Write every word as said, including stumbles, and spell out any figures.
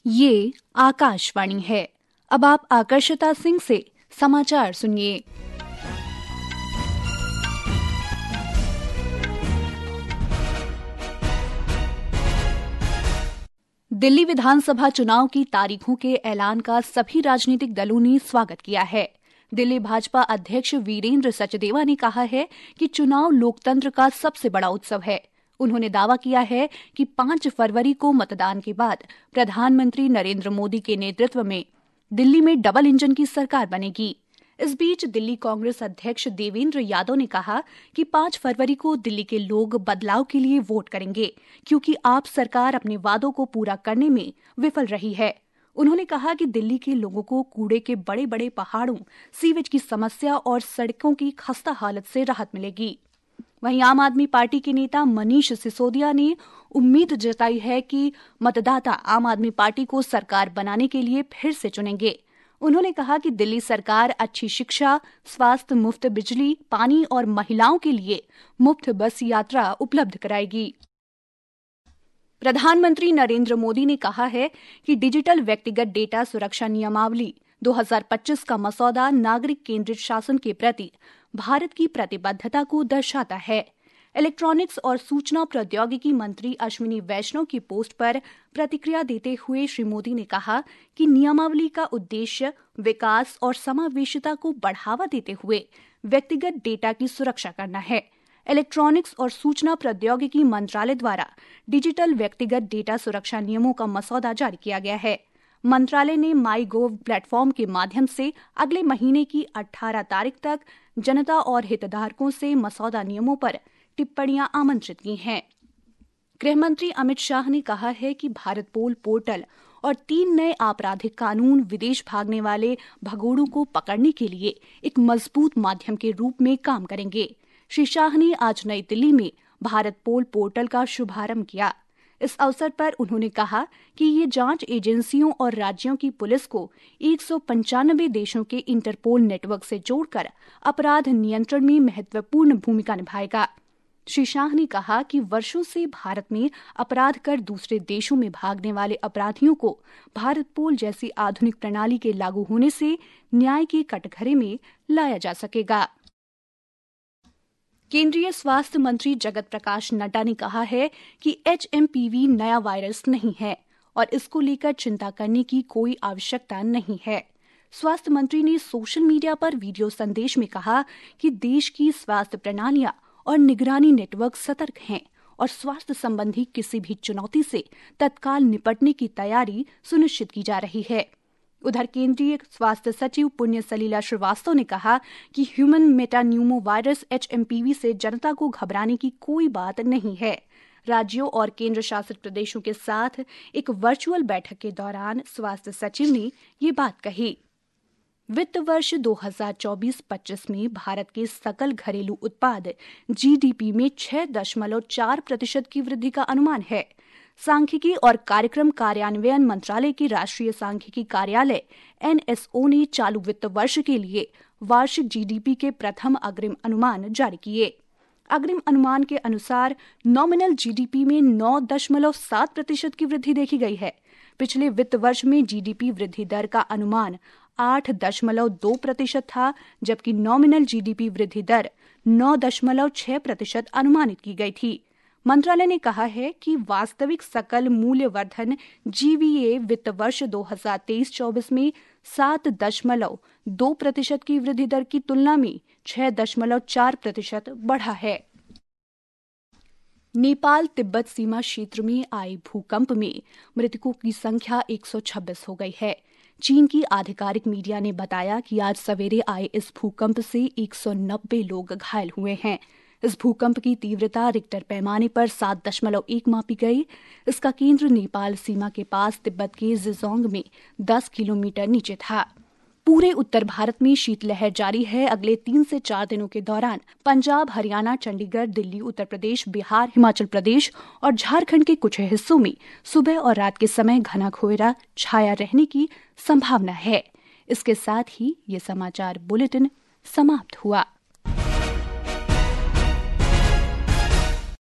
ये आकाशवाणी है। अब आप आकर्षिता सिंह से समाचार सुनिए। दिल्ली विधानसभा चुनाव की तारीखों के ऐलान का सभी राजनीतिक दलों ने स्वागत किया है। दिल्ली भाजपा अध्यक्ष वीरेंद्र सचदेवा ने कहा है कि चुनाव लोकतंत्र का सबसे बड़ा उत्सव है। उन्होंने दावा किया है कि पांच फरवरी को मतदान के बाद प्रधानमंत्री नरेंद्र मोदी के नेतृत्व में दिल्ली में डबल इंजन की सरकार बनेगी। इस बीच दिल्ली कांग्रेस अध्यक्ष देवेंद्र यादव ने कहा कि पांच फरवरी को दिल्ली के लोग बदलाव के लिए वोट करेंगे, क्योंकि आप सरकार अपने वादों को पूरा करने में विफल रही है। उन्होंने कहा कि दिल्ली के लोगों को कूड़े के बड़े बड़े पहाड़ों, सीवेज की समस्या और सड़कों की खस्ता हालत से राहत मिलेगी। वहीं आम आदमी पार्टी के नेता मनीष सिसोदिया ने उम्मीद जताई है कि मतदाता आम आदमी पार्टी को सरकार बनाने के लिए फिर से चुनेंगे। उन्होंने कहा कि दिल्ली सरकार अच्छी शिक्षा, स्वास्थ्य, मुफ्त बिजली, पानी और महिलाओं के लिए मुफ्त बस यात्रा उपलब्ध कराएगी। प्रधानमंत्री नरेंद्र मोदी ने कहा है कि डिजिटल व्यक्तिगत डेटा सुरक्षा नियमावली दो हज़ार पच्चीस का मसौदा नागरिक केंद्रित शासन के प्रति भारत की प्रतिबद्धता को दर्शाता है। इलेक्ट्रॉनिक्स और सूचना प्रौद्योगिकी मंत्री अश्विनी वैष्णव की पोस्ट पर प्रतिक्रिया देते हुए श्री मोदी ने कहा कि नियमावली का उद्देश्य विकास और समावेशिता को बढ़ावा देते हुए व्यक्तिगत डेटा की सुरक्षा करना है। इलेक्ट्रॉनिक्स और सूचना प्रौद्योगिकी मंत्रालय द्वारा डिजिटल व्यक्तिगत डेटा सुरक्षा नियमों का मसौदा जारी किया गया है। मंत्रालय ने माई गोव प्लेटफॉर्म के माध्यम से अगले महीने की अठारह तारीख तक जनता और हितधारकों से मसौदा नियमों पर टिप्पणियां आमंत्रित की हैं। गृहमंत्री अमित शाह ने कहा है कि भारत पोल पोर्टल और तीन नए आपराधिक कानून विदेश भागने वाले भगोड़ों को पकड़ने के लिए एक मजबूत माध्यम के रूप में काम करेंगे। श्री शाह ने आज नई दिल्ली में भारत पोल पोर्टल का शुभारंभ किया। इस अवसर पर उन्होंने कहा कि ये जांच एजेंसियों और राज्यों की पुलिस को एक सौ पंचानवे देशों के इंटरपोल नेटवर्क से जोड़कर अपराध नियंत्रण में महत्वपूर्ण भूमिका निभाएगा। श्री शाह ने कहा कि वर्षों से भारत में अपराध कर दूसरे देशों में भागने वाले अपराधियों को भारत पोल जैसी आधुनिक प्रणाली के लागू होने से न्याय के कटघरे में लाया जा सकेगा। केंद्रीय स्वास्थ्य मंत्री जगत प्रकाश नड्डा ने कहा है कि एच एम पी वी नया वायरस नहीं है और इसको लेकर चिंता करने की कोई आवश्यकता नहीं है। स्वास्थ्य मंत्री ने सोशल मीडिया पर वीडियो संदेश में कहा कि देश की स्वास्थ्य प्रणालियां और निगरानी नेटवर्क सतर्क हैं और स्वास्थ्य संबंधी किसी भी चुनौती से तत्काल निपटने की तैयारी सुनिश्चित की जा रही है। उधर केंद्रीय स्वास्थ्य सचिव पुण्य सलीला श्रीवास्तव ने कहा कि human metapneumovirus H M P V से जनता को घबराने की कोई बात नहीं है। राज्यों और केंद्र शासित प्रदेशों के साथ एक वर्चुअल बैठक के दौरान स्वास्थ्य सचिव ने ये बात कही। वित्त वर्ष दो हज़ार चौबीस पच्चीस में भारत के सकल घरेलू उत्पाद जी डी पी में छह दशमलव चार प्रतिशत की वृद्धि का अनुमान है। सांख्यिकी और कार्यक्रम कार्यान्वयन मंत्रालय के राष्ट्रीय सांख्यिकी कार्यालय एन एस ओ ने चालू वित्त वर्ष के लिए वार्षिक जी डी पी के प्रथम अग्रिम अनुमान जारी किए। अग्रिम अनुमान के अनुसार नॉमिनल जी डी पी में नौ दशमलव सात प्रतिशत की वृद्धि देखी गई है। पिछले वित्त वर्ष में जी डी पी वृद्धि दर का अनुमान आठ दशमलव दो प्रतिशत था, जबकि नॉमिनल जी डी पी वृद्धि दर नौ दशमलव छह प्रतिशत अनुमानित की गई थी। मंत्रालय ने कहा है कि वास्तविक सकल मूल्य वर्धन जी वी ए वित्त वर्ष दो हज़ार तेईस चौबीस में सात दशमलव दो प्रतिशत की वृद्धि दर की तुलना में छह दशमलव चार प्रतिशत बढ़ा है। नेपाल तिब्बत सीमा क्षेत्र में आए भूकंप में मृतकों की संख्या एक सौ छब्बीस हो गई है। चीन की आधिकारिक मीडिया ने बताया कि आज सवेरे आए इस भूकंप से एक सौ नब्बे लोग घायल हुए हैं। इस भूकंप की तीव्रता रिक्टर पैमाने पर सात दशमलव एक मापी गई। इसका केंद्र नेपाल सीमा के पास तिब्बत के जिजोंग में दस किलोमीटर नीचे था। पूरे उत्तर भारत में शीतलहर जारी है। अगले तीन से चार दिनों के दौरान पंजाब, हरियाणा, चंडीगढ़, दिल्ली, उत्तर प्रदेश, बिहार, हिमाचल प्रदेश और झारखंड के कुछ हिस्सों में सुबह और रात के समय घना कोहरा छाया रहने की संभावना है। इसके साथ ही ये समाचार बुलेटिन समाप्त हुआ।